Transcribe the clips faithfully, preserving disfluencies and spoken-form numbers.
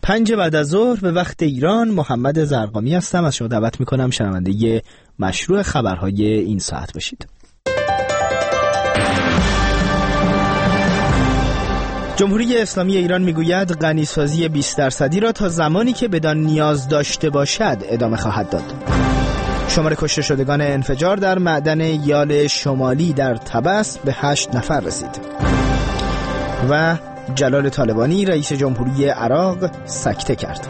پنج بعد از ظهر به وقت ایران، محمد زرقامی هستم. از شما دعوت میکنم شنونده مشروع خبرهای این ساعت باشید. جمهوری اسلامی ایران میگوید غنیسازی بیست درصدی را تا زمانی که بدان نیاز داشته باشد ادامه خواهد داد. شمار کشته شدگان انفجار در معدن یال شمالی در طبس به هشت نفر رسید. و جلال طالبانی رئیس جمهوری عراق سکته کرد.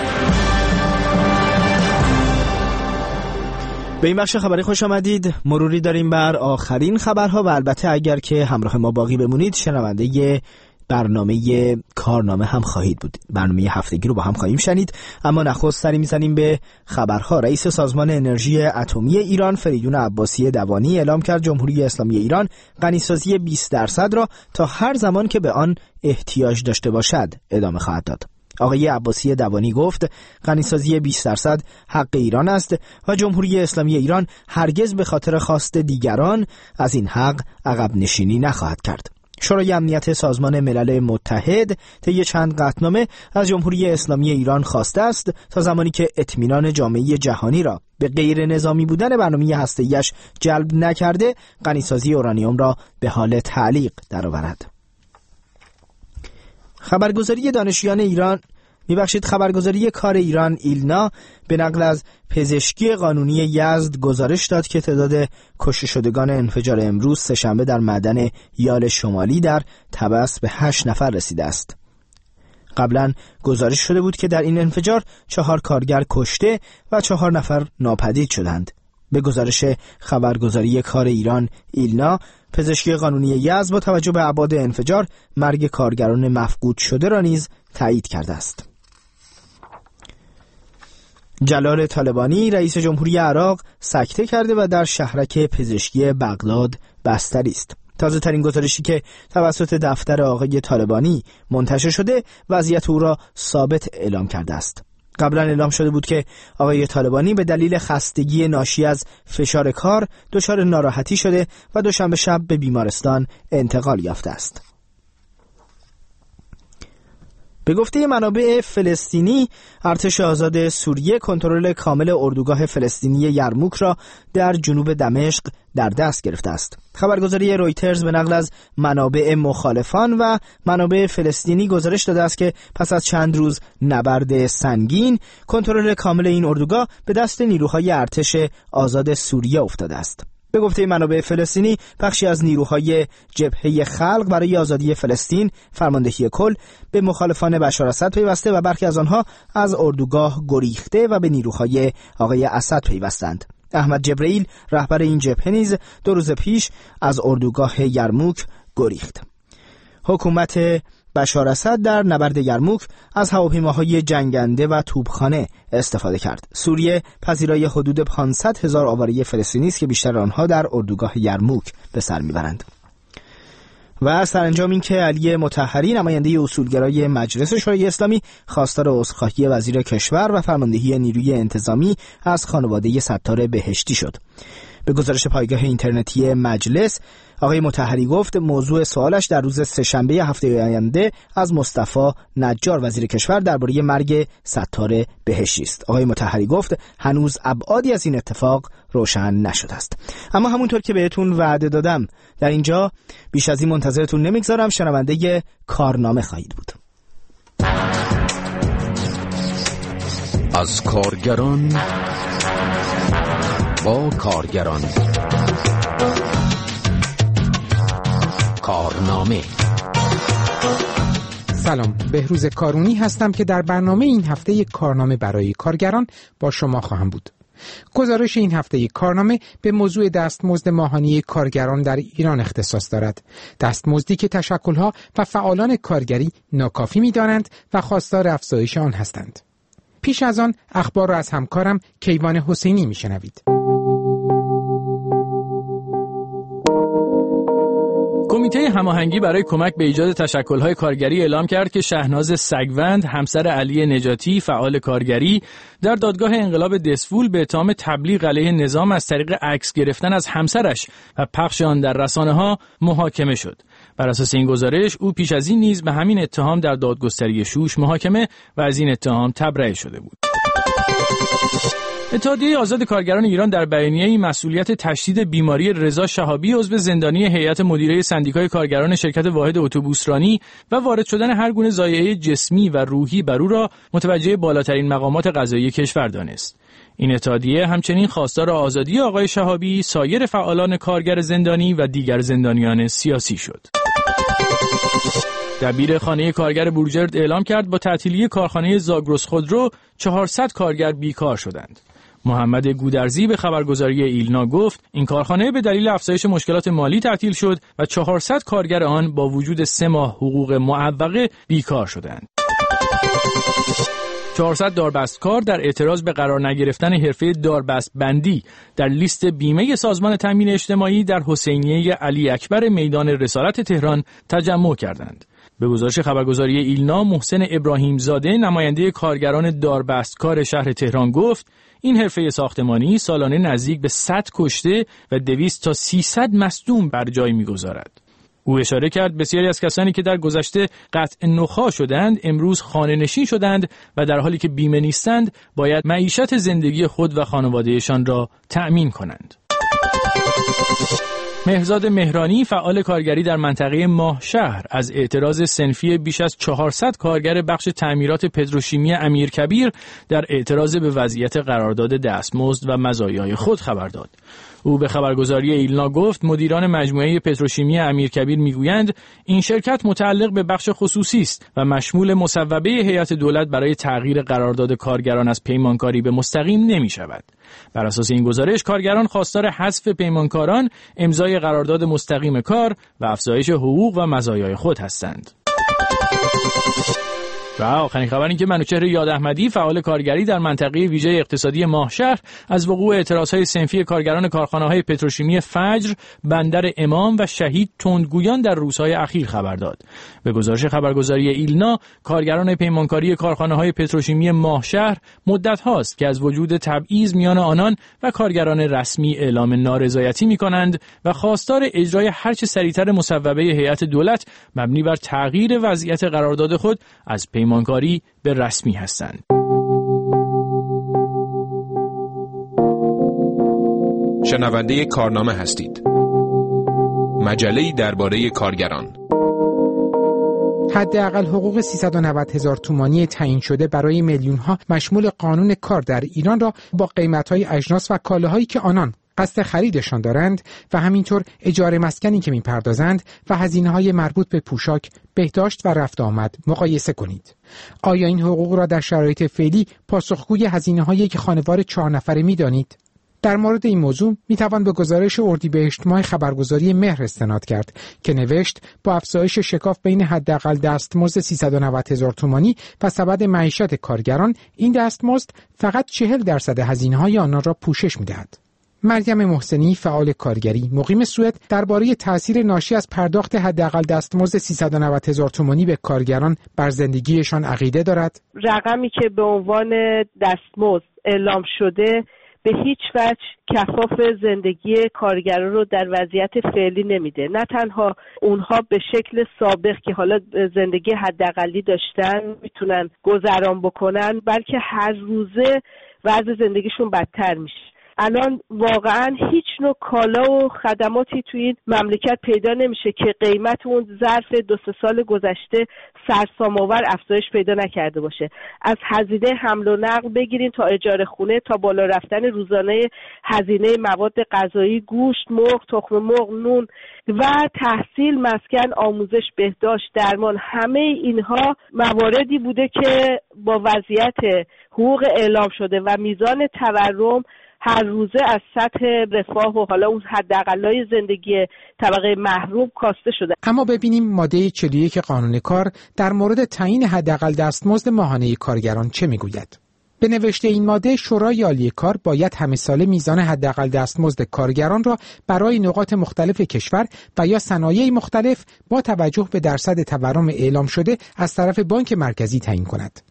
به این بخش خبری خوش آمدید. مروری داریم بر آخرین خبرها و البته اگر که همراه ما باقی بمونید شنونده برنامه کارنامه هم خواهید بود. برنامه هفتگی رو با هم خواهیم شنید، اما نخست سری میزنیم به خبرها. رئیس سازمان انرژی اتمی ایران فریدون عباسی دوانی اعلام کرد جمهوری اسلامی ایران غنیسازی بیست درصد را تا هر زمان که به آن احتیاج داشته باشد ادامه خواهد داد. آقای عباسی دوانی گفت غنیسازی بیست درصد حق ایران است و جمهوری اسلامی ایران هرگز به خاطر خواست دیگران از این حق عقب نشینی نخواهد کرد. شورای امنیت سازمان ملل متحد طی چند قطعنامه از جمهوری اسلامی ایران خواسته است تا زمانی که اطمینان جامعه جهانی را به غیر نظامی بودن برنامه هسته‌ایش جلب نکرده، غنیسازی اورانیوم را به حال تعلیق درآورد. خبرگزاری دانشجویان ایران میبخشید خبرگزاری کار ایران ایلنا به نقل از پزشکی قانونی یزد گزارش داد که تعداد کشته شدگان انفجار امروز سه‌شنبه در معدن یال شمالی در طبس به هشت نفر رسیده است. قبلا گزارش شده بود که در این انفجار چهار کارگر کشته و چهار نفر ناپدید شدند. به گزارش خبرگزاری کار ایران ایلنا، پزشکی قانونی یزد با توجه به ابعاد انفجار مرگ کارگران مفقود شده را نیز تایید کرده است. جلال طالبانی رئیس جمهوری عراق سکته کرده و در شهرک پزشکی بغداد بستری است. تازه ترین گزارشی که توسط دفتر آقای طالبانی منتشر شده وضعیت او را ثابت اعلام کرده است. قبلا اعلام شده بود که آقای طالبانی به دلیل خستگی ناشی از فشار کار دچار ناراحتی شده و دوشنبه شب به بیمارستان انتقال یافته است. به گفته منابع فلسطینی، ارتش آزاد سوریه کنترل کامل اردوگاه فلسطینی یرموک را در جنوب دمشق در دست گرفته است. خبرگزاری رویترز به نقل از منابع مخالفان و منابع فلسطینی گزارش داده است که پس از چند روز نبرد سنگین، کنترل کامل این اردوگاه به دست نیروهای ارتش آزاد سوریه افتاده است. به گفته منابع فلسطینی، بخشی از نیروهای جبهه خلق برای آزادی فلسطین فرماندهی کل به مخالفان بشار اسد پیوسته و برخی از آنها از اردوگاه گریخته و به نیروهای آقای اسد پیوستند. احمد جبرئیل رهبر این جبهه نیز دو روز پیش از اردوگاه یرموک گریخت. حکومت بشار اسد در نبرد یرموک از هواپیماهای جنگنده و توپخانه استفاده کرد. سوریه پذیرای حدود پانصد هزار آواره فلسطینی است که بیشتر آنها در اردوگاه یرموک به سر میبرند. و سرانجام این که علی مطهری نماینده اصولگرای مجلس شورای اسلامی خواستار عذرخواهی وزیر کشور و فرماندهی نیروی انتظامی از خانواده ستار بهشتی شد. به گزارش پایگاه اینترنتی مجلس، آقای مطهری گفت موضوع سوالش در روز سه‌شنبه هفته آینده از مصطفی نجار وزیر کشور درباره مرگ ستار بهشتی است. آقای مطهری گفت هنوز ابعادی از این اتفاق روشن نشده است. اما همونطور که بهتون وعده دادم در اینجا بیش از این منتظرتون نمیگذارم. شنونده کارنامه خواهید بود. از کارگران با کارگران، کارنامه. سلام، بهروز کارونی هستم که در برنامه این هفته کارنامه برای کارگران با شما خواهم بود. گزارش این هفته کارنامه به موضوع دستمزد ماهانه کارگران در ایران اختصاص دارد. دستمزدی که تشکل‌ها و فعالان کارگری ناکافی می‌دانند و خواستار افزایش آن هستند. پیش از آن اخبار را از همکارم کیوان حسینی می‌شنوید. کمیته هماهنگی برای کمک به ایجاد تشکل‌های کارگری اعلام کرد که شهناز سگوند، همسر علی نجاتی، فعال کارگری، در دادگاه انقلاب دسفول به اتهام تبلیغ علیه نظام از طریق عکس گرفتن از همسرش و پخش آن در رسانه‌ها محاکمه شد. بر اساس این گزارش او پیش از این نیز به همین اتهام در دادگستری شوش محاکمه و از این اتهام تبرئه شده بود. اتحادیه آزاد کارگران ایران در بیانیه‌ای مسئولیت تشدید بیماری رضا شهابی عضو زندانی هیئت مدیره سندیکای کارگران شرکت واحد اتوبوسرانی و وارد شدن هر گونه ضایعه جسمی و روحی بر او را متوجه بالاترین مقامات قضایی کشور دانست. این اتحادیه همچنین خواستار آزادی آقای شهابی، سایر فعالان کارگر زندانی و دیگر زندانیان سیاسی شد. دبیر خانه کارگر بورجرد اعلام کرد با تعطیلی کارخانه زاگرس خودرو چهارصد کارگر بیکار شدند. محمد گودرزی به خبرگزاری ایلنا گفت این کارخانه به دلیل افزایش مشکلات مالی تعطیل شد و چهارصد کارگر آن با وجود سه ماه حقوق معوقه بیکار شدند. چهارصد داربستکار در اعتراض به قرار نگرفتن حرفه داربست بندی در لیست بیمه سازمان تامین اجتماعی در حسینیه علی اکبر میدان رسالت تهران تجمع کردند. به گزارش خبرگزاری ایلنا، محسن ابراهیم زاده نماینده کارگران داربستکار شهر تهران گفت این حرفه ساختمانی سالانه نزدیک به صد کشته و دویست تا سیصد مصدوم بر جای می‌گذارد. او اشاره کرد بسیاری از کسانی که در گذشته قطع نخاع شدند امروز خانه نشین شدند و در حالی که بیمه نیستند باید معیشت زندگی خود و خانوادهشان را تأمین کنند. مهرزاد مهرانی فعال کارگری در منطقه ماهشهر از اعتراض صنفی بیش از چهارصد کارگر بخش تعمیرات پتروشیمی امیرکبیر در اعتراض به وضعیت قرارداد دستمزد و مزایای خود خبر داد. او به خبرگزاری ایلنا گفت مدیران مجموعه پتروشیمی امیرکبیر میگویند این شرکت متعلق به بخش خصوصی است و مشمول مصوبه هیئت دولت برای تغییر قرارداد کارگران از پیمانکاری به مستقیم نمی شود. بر اساس این گزارش کارگران خواستار حذف پیمانکاران، امضای قرارداد مستقیم کار و افزایش حقوق و مزایای خود هستند. و آخرین خبر این که منوچهر یاد احمدی فعال کارگری در منطقه ویژه اقتصادی ماهشهر از وقوع اعتراضهای صنفی کارگران کارخانه‌های پتروشیمی فجر، بندر امام و شهید تندگویان در روزهای اخیر خبر داد. به گزارش خبرگزاری ایلنا، کارگران پیمانکاری کارخانه‌های پتروشیمی ماهشهر مدت هاست که از وجود تبعیض میان آنان و کارگران رسمی اعلام نارضایتی می‌کنند و خواستار اجرای هرچه سریعتر مصوبه هیئت دولت مبنی بر تغییر وضعیت قرارداد خود از پیمانکاری به رسمی هستند. شنونده کارنامه هستید. مجله‌ای درباره کارگران. حداقل حقوق سیصد و نود هزار تومانی تعیین شده برای میلیون‌ها مشمول قانون کار در ایران را با قیمت‌های اجناس و کالاهایی که آنان قصد خریدشان دارند و همینطور اجاره مسکنی که می‌پردازند و هزینه‌های مربوط به پوشاک، بهداشت و رفت آمد مقایسه کنید. آیا این حقوق را در شرایط فعلی پاسخگوی هزینه‌هایی که خانوار چهار نفره می‌دانید؟ در مورد این موضوع میتوان به گزارش اردیبهشت ماه خبرگزاری مهر استناد کرد که نوشت با افزایش شکاف بین حداقل دستمزد سیصد و نود هزار تومانی و سبد معیشت کارگران، این دستمزد فقط چهل درصد هزینه‌های آنها را پوشش می‌دهد. مریم محسنی فعال کارگری مقیم سوئد درباره تأثیر ناشی از پرداخت حداقل دستمزد سیصد و نود هزار تومانی به کارگران بر زندگیشان عقیده دارد. رقمی که به عنوان دستمزد اعلام شده به هیچ وجه کفاف زندگی کارگران رو در وضعیت فعلی نمیده. نه تنها اونها به شکل سابق که حالا زندگی حداقلی داشتن میتونن گذران بکنن، بلکه هر روزه وضع زندگیشون بدتر میشه. الان واقعا هیچ نوع کالا و خدماتی توی این مملکت پیدا نمیشه که قیمت اون ظرف دو سه سال گذشته سرسام‌آور افزایش پیدا نکرده باشه. از هزینه حمل و نقل بگیرین تا اجاره خونه تا بالا رفتن روزانه هزینه مواد غذایی، گوشت، مرغ، تخم مرغ، نون و تحصیل، مسکن، آموزش، بهداشت، درمان، همه اینها مواردی بوده که با وضعیت حقوق اعلام شده و میزان تورم هر روزه از سطح رفاه و حالا اون حداقلای زندگی طبقه محروم کاسته شده. اما ببینیم ماده چهل و یک قانون کار در مورد تعیین حداقل دستمزد ماهانه کارگران چه میگوید. به نوشته این ماده، شورای عالی کار باید همه ساله میزان حداقل دستمزد کارگران را برای نقاط مختلف کشور و یا صنایع مختلف با توجه به درصد تورم اعلام شده از طرف بانک مرکزی تعیین کند.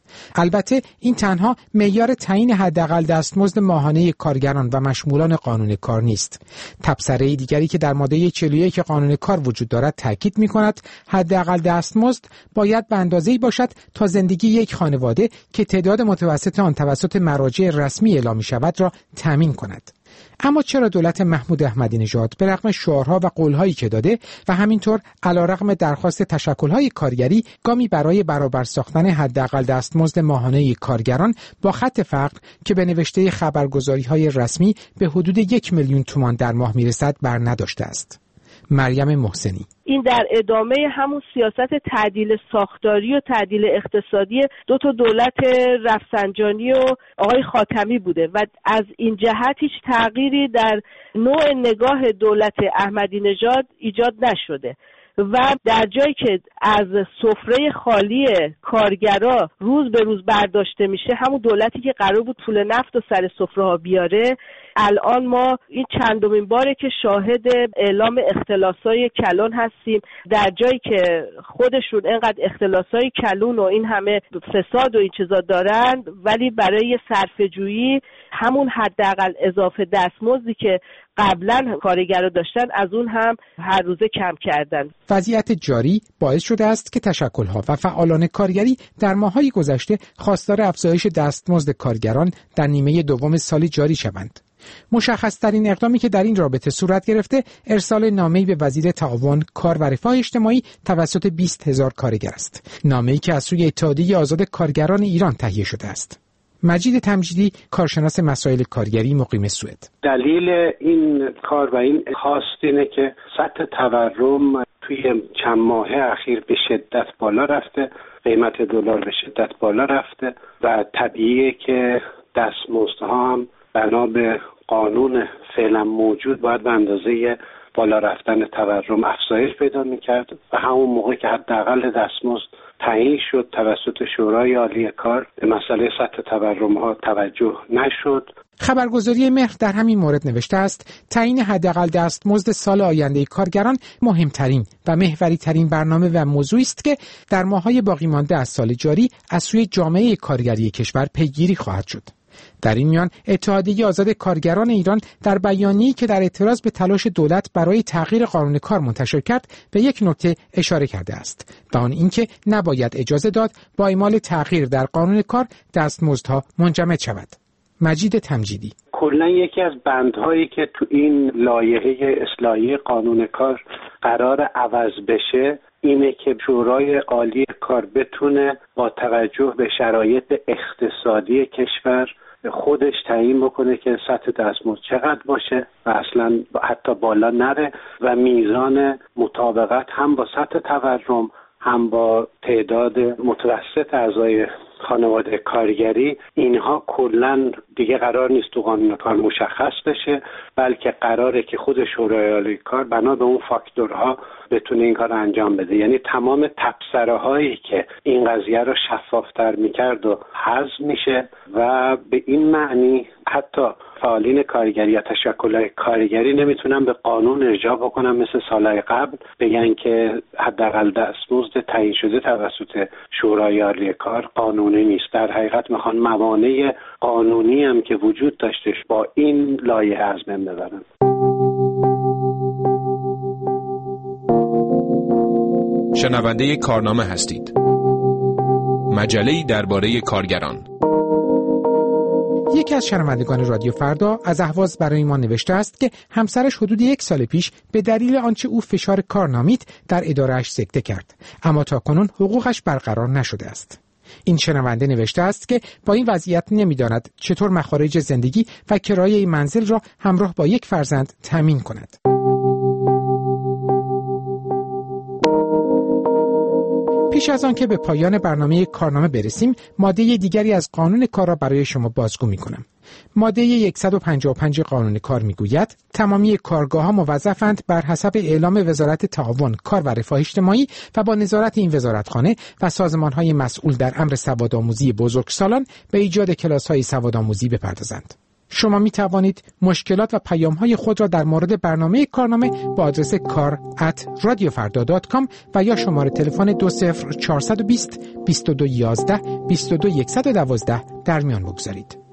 البته این تنها معیار تعیین حداقل دستمزد ماهانه کارگران و مشمولان قانون کار نیست. تبصره دیگری که در ماده چهل و یک قانون کار وجود دارد تاکید می‌کند حداقل دستمزد باید به اندازه‌ای باشد تا زندگی یک خانواده که تعداد متوسط آن توسط مراجع رسمی اعلام می‌شود را تامین کند. اما چرا دولت محمود احمدی نژاد به رغم شعارها و قولهایی که داده و همینطور علیرغم درخواست تشکل‌های کارگری گامی برای برابر ساختن حداقل دستمزد ماهانه کارگران با خط فقر که به نوشته خبرگزاری‌های رسمی به حدود یک میلیون تومان در ماه میرسد بر نداشته است؟ مریم محسنی: این در ادامه همون سیاست تعدیل ساختاری و تعدیل اقتصادی دو تا دولت رفسنجانی و آقای خاتمی بوده و از این جهت هیچ تغییری در نوع نگاه دولت احمدی نژاد ایجاد نشده و در جایی که از سفره خالی کارگرا روز به روز برداشته میشه، همون دولتی که قرار بود پول نفت و سر سفره ها بیاره، الان ما این چندمین باره که شاهد اعلام اختلاسای کلان هستیم، در جایی که خودشون اینقدر اختلاسای کلون و این همه فساد و این چیزا دارن، ولی برای صرفه‌جویی همون حداقل اضافه دستمزدی که قبلا کارگرا داشتن از اون هم هر روزه کم کردن. وضعیت جاری باعث شده است که تشکل‌ها و فعالان کارگری در ماه‌های گذشته خواستار افزایش دستمزد کارگران در نیمه دوم سال جاری شوند. مشخص‌ترین اقدامی که در این رابطه صورت گرفته ارسال نامه‌ای به وزیر تعاون، کار و رفاه اجتماعی توسط بیست هزار کارگر است. نامه‌ای که از سوی اتحادیه آزاد کارگران ایران تهیه شده است. مجید تمجیدی، کارشناس مسائل کارگری مقیم سوئد: دلیل این کار و این خواست اینه که سطح تورم توی چند ماه اخیر به شدت بالا رفته، قیمت دلار به شدت بالا رفته و طبیعیه که دستمزدها هم بنا به قانون فعلا موجود باید به اندازه بالا رفتن تورم افزایش پیدا می‌کرد و همون موقع که حداقل دستمزد تعیین شد توسط شورای عالی کار به مسئله سطح تورم‌ها توجه نشد. خبرگزاری مهر در همین مورد نوشته است تعیین حداقل دستمزد سال آینده کارگران مهمترین و محوری‌ترین برنامه و موضوعی است که در ماه‌های باقی مانده از سال جاری از سوی جامعه کارگری کشور پیگیری خواهد شد. در این میان اتحادیه آزاد کارگران ایران در بیانیه‌ای که در اعتراض به تلاش دولت برای تغییر قانون کار منتشر کرد به یک نکته اشاره کرده است و آن اینکه نباید اجازه داد با اعمال تغییر در قانون کار دستمزدها منجمد شود. مجید تمجیدی: کلا یکی از بندهایی که تو این لایحه اصلاحی قانون کار قرار عوض بشه اینه که شورای عالی کار بتونه با توجه به شرایط اقتصادی کشور خودش تعیین بکنه که سطح دستمزد چقدر باشه و اصلا حتی بالا نره و میزان مطابقت هم با سطح تورم هم با تعداد متوسط اعضای خانواده کارگری، اینها کلا دیگه قرار نیست تو قانون کار مشخص بشه، بلکه قراره که خود شورای عالی کار بنا به اون فاکتورها بتونه این کار انجام بده. یعنی تمام تبصره هایی که این قضیه رو شفافتر میکرد و حذف میشه و به این معنی حتی فعالین کارگری یا تشکل‌های کارگری نمیتونن به قانون ارجاع بکنن مثل سالهای قبل بگن که حداقل دستمزد تعیین شده توسط شورای عالی کار قانونی نیست. در حقیقت میخوان موانع قانونی هم که وجود داشتش با این لایحه از بین ببرن. شنونده کارنامه هستید. مجله‌ای درباره کارگران. یکی از شنوندگان رادیو فردا از اهواز برای ما نوشته است که همسرش حدود یک سال پیش به دلیل آنچه او فشار کار نامید در اداره‌اش سکته کرد، اما تاکنون حقوقش برقرار نشده است. این شنونده نوشته است که با این وضعیت نمی‌داند چطور مخارج زندگی و کرایه منزل را همراه با یک فرزند تامین کند. پیش از آن که به پایان برنامه کارنامه برسیم، ماده دیگری از قانون کار را برای شما بازگو می‌کنم. ماده صد و پنجاه و پنج قانون کار میگوید تمامی کارگاه‌ها موظفند بر حسب اعلام وزارت تعاون، کار و رفاه اجتماعی و با نظارت این وزارتخانه و سازمان‌های مسئول در امر سوادآموزی بزرگسالان به ایجاد کلاس‌های سوادآموزی بپردازند. شما می توانید مشکلات و پیام‌های خود را در مورد برنامه کارنامه با آدرس کار ات رادیو فردا دات کام و یا شماره تلفن دو صفر چهار دو صفر بیست بیست و دو یازده بیست و دو صد و دوازده در میان بگذارید.